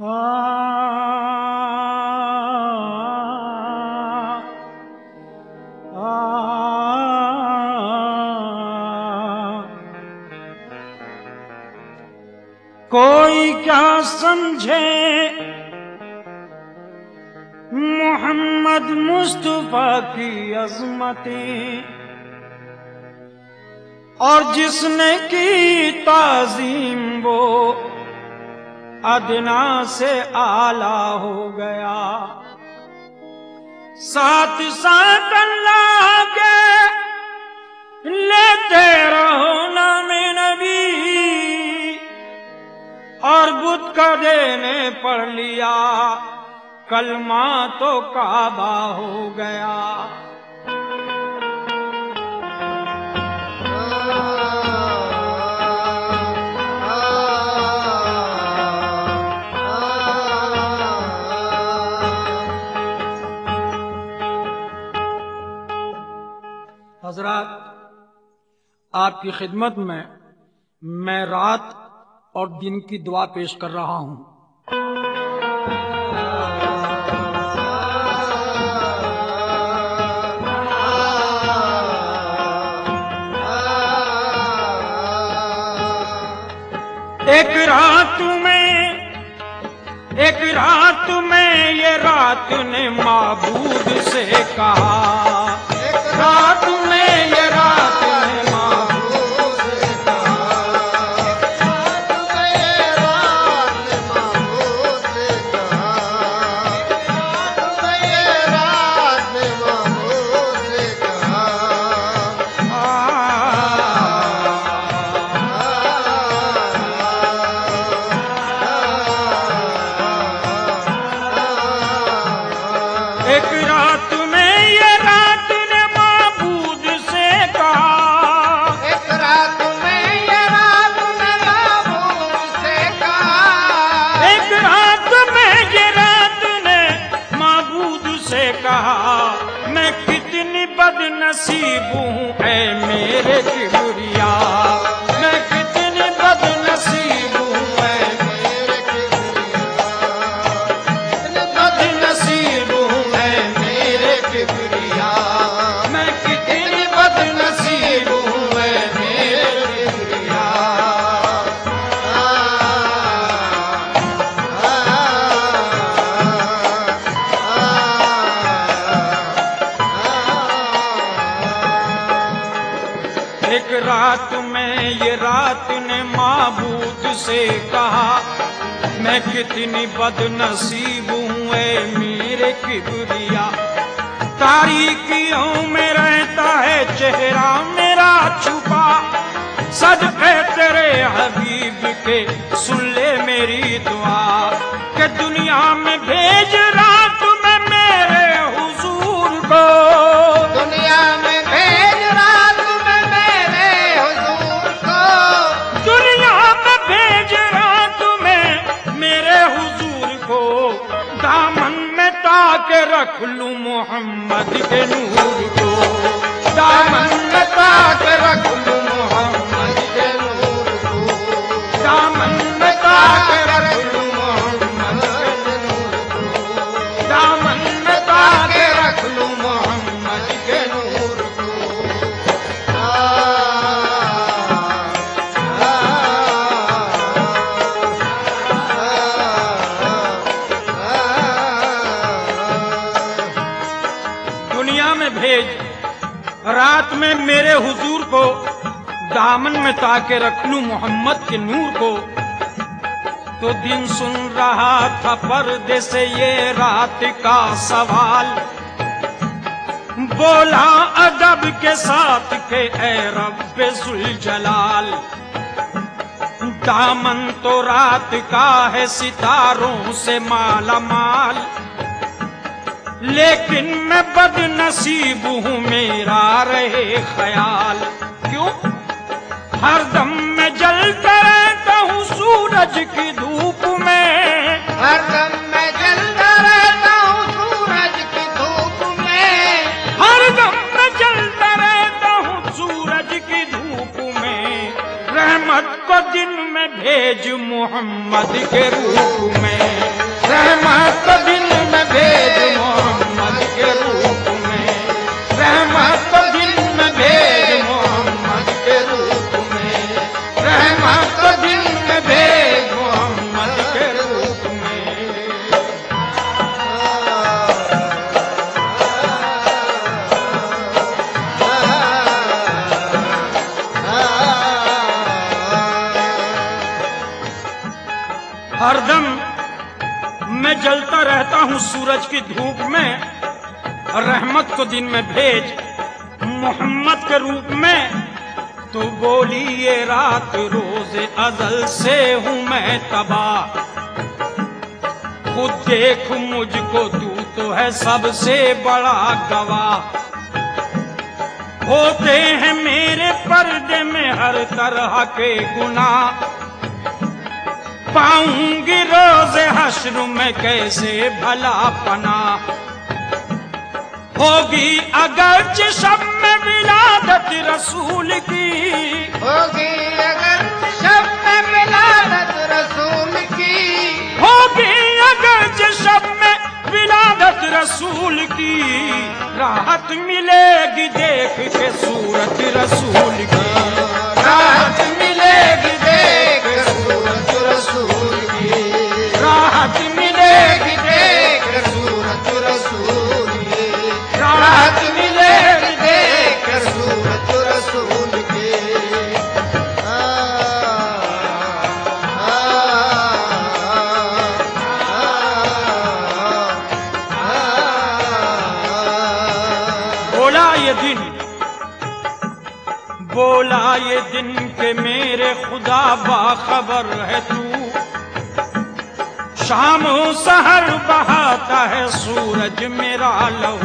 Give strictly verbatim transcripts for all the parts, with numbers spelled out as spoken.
आ, आ, कोई क्या समझे मोहम्मद मुस्तफा की अजमतें, और जिसने की ताजीम वो अदना से आला हो गया। साथ साथ अल्लाह के लेते रहो नामे नबी, और बुत का देने पढ़ लिया कलमा तो काबा हो गया। हजरात, आपकी खिदमत में मैं रात और दिन की दुआ पेश कर रहा हूं। एक रात में एक रात में ये रात ने माबूद से कहा, एक रात में ये रात ने माबूद से कहा, एक रात में ये रात ने माबूद से कहा, एक रात में ये रात ने माबूद से कहा। एक रात में ये रात ने माबूद से कहा, एक रात में ये रात ने माबूद से कहा, एक रात में ये रात ने माबूद से कहा, मैं कितनी बदनसीब हूँ ऐ मेरे किबरिया, मैं कितनी बदनसीब हूँ ऐ मेरे किबरिया, कितनी बदनसीब हूँ ऐ मेरे किबरिया, मैं कितनी बदनसीब हूँ ऐ मेरे किबरिया। एक रात में ये रात ने माबूद से कहा, मैं कितनी बदनसीब हूँ ऐ मेरे किबरिया। तारीकियों में रहता है चेहरा मेरा छुपा, सदक़े तेरे हबीब के सुन ले मेरी दुआ, कि दुनिया में भेज रात में मेरे हुजूर को, दुनिया में भेज रात में मेरे हुजूर को, दुनिया में भेज रात में मेरे हुजूर को, दामन में ताके रख लूं मोहम्मद के नूर को, दामन में ताके रख लूं मोहम्मद के नूर को, दामन में ताके रख लूं मोहम्मद के नूर को, दामन में ताके रख लूं मोहम्मद के नूर को। दुनिया में भेज रात में मेरे हुजूर को, दामन में ताके रख लूं मोहम्मद के नूर को। तो दिन सुन रहा था पर्दे से ये रात का सवाल, बोला अदब के साथ के ऐ रब्बे जुल जलाल, दामन तो रात का है सितारों से माला माल, लेकिन मैं बदनसीब हूँ मेरा रहे ख्याल। क्यों? हरदम मैं जलता रहता हूँ सूरज की धूप में, हरदम मैं जलता रहता हूँ सूरज की धूप में, हरदम मैं जलता रहता हूँ सूरज की धूप में, रहमत को दिन में भेज मोहम्मद के रूप में। मैं जलता रहता हूँ सूरज की धूप में, रहमत को दिन में भेज मोहम्मद के रूप में। तो बोली ये रात रोज अजल से हूँ मैं तबाह, खुद देख मुझको तू तो है सबसे बड़ा गवाह। होते हैं मेरे पर्दे में हर तरह के गुनाह, पाऊंगी रोज हश्र में कैसे भला पना। होगी अगर शब में विलादत रसूल की, होगी अगर शब में विलादत रसूल की, होगी अगर शब में विलादत रसूल की। राहत मिलेगी देख के सूरत रसूल की, राहत मिलेगी देख सूरत रसूल की, राहत मिलेगी देख सूरत रसूल की, राहत मिलेगी देख सूरत रसूल की। आ, आ, आ, आ, बोला ये दिन, बोला ये दिन के मेरे खुदा बाखबर है तू। शाम सहर बहाता है सूरज मेरा लहू,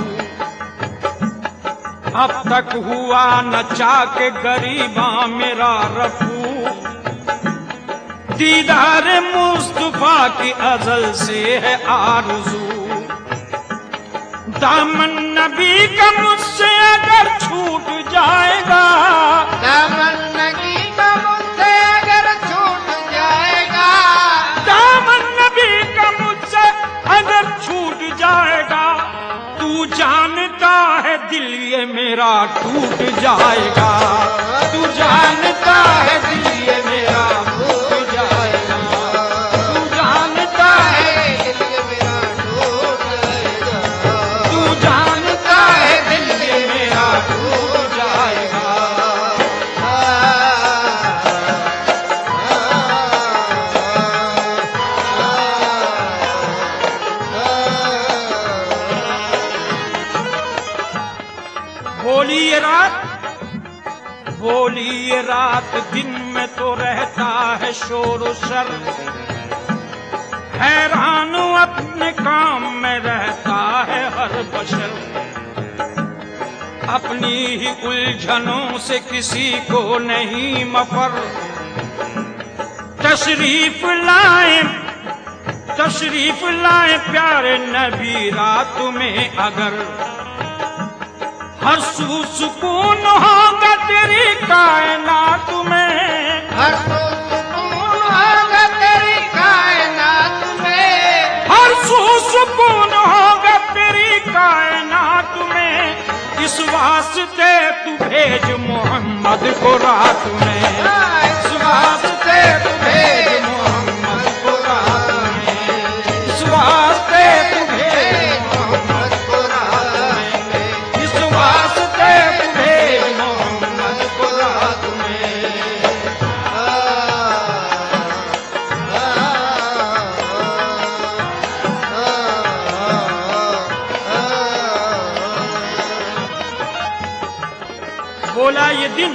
अब तक हुआ न चाके गरीबा मेरा रफू। दीदार मुस्तफा की अजल से है आरज़ू, दामन नबी का मुझसे अगर छूट जाएगा, दामन नबी का मुझसे अगर छूट जाएगा, दामन नबी का मुझसे अगर छूट जाएगा। तू जानता है दिल ये मेरा टूट जाएगा, तू जानता है दिल ये मेरा टूट जाएगा, तू जानता है दिल ये मेरा टूट जाएगा, तू जानता है दिल ये मेरा टूट जाएगा। बोली ये रात, बोली ये रात दिन में तो रहता है शोर शर, हैरान अपने काम में रहता है हर बशर। अपनी ही उलझनों से किसी को नहीं मफर, तशरीफ लाए तशरीफ लाए प्यारे नबी रात में अगर। हर सू सुकून होगा तेरी कायनात में, हर सू सुकून होगा तेरी कायनात में, हर सू सुकून होगा तेरी कायनात में। इस वास्ते तू भेज मोहम्मद को रात में, इस वास्ते तू भेज मोहम्मद को रात में, इस वास्ते तू भेज मोहम्मद को रात में, इस वास्ते तू भेज मोहम्मद को रात में। बोला ये दिन,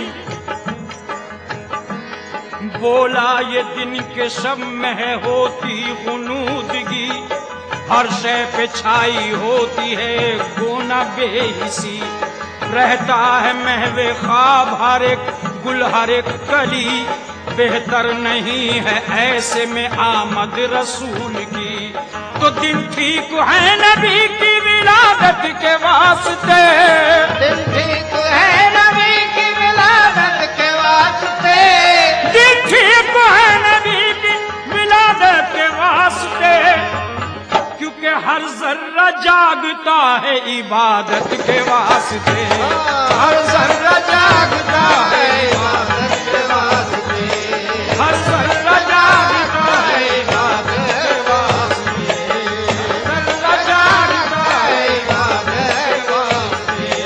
बोला ये दिन के शब में है होती गुनूदगी, हर शय पे छाई होती है गोना बेहिसी। रहता है महवे ख्वाब हर एक गुल हर एक कली, बेहतर नहीं है ऐसे में आमद रसूल की। तो दिन ठीक है नबी की विलादत के वास्ते, दिन ठीक है नबी की विलादत के वास्ते, दिन ठीक है नबी की विलादत के वास्ते। क्योंकि हर जर्रा जागता है इबादत के वास्ते, हर जर्रा जागता है इबादत के वास्ते, हर जर्रा जागता है इबादत के वास्ते, जर्रा जागता है इबादत के वास्ते।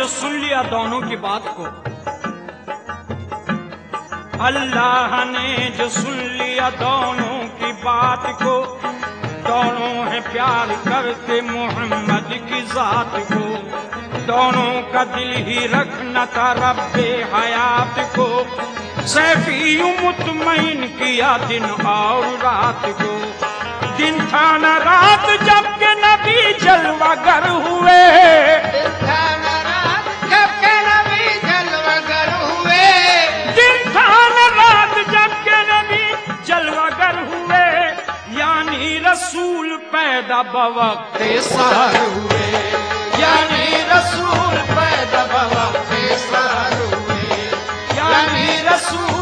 सुन लिया दोनों की बात को, अल्लाह ने जो सुन लिया दोनों की बात को, दोनों है प्यार करते मोहम्मद की जात को, दोनों का दिल ही रखना था रब्बे हयात को, सैफी मुतमईन किया दिन और रात को, दिन था न रात जब के नबी जलवागर हुए, दिन था न रात जब के नबी जलवागर हुए, दिन था न रात जब के नबी जलवागर हुए, यानी रसूल पैदा बवक्ते सहर हुए, यानी रसूल पैदा बवक्ते सहर हुए, यानी रसूल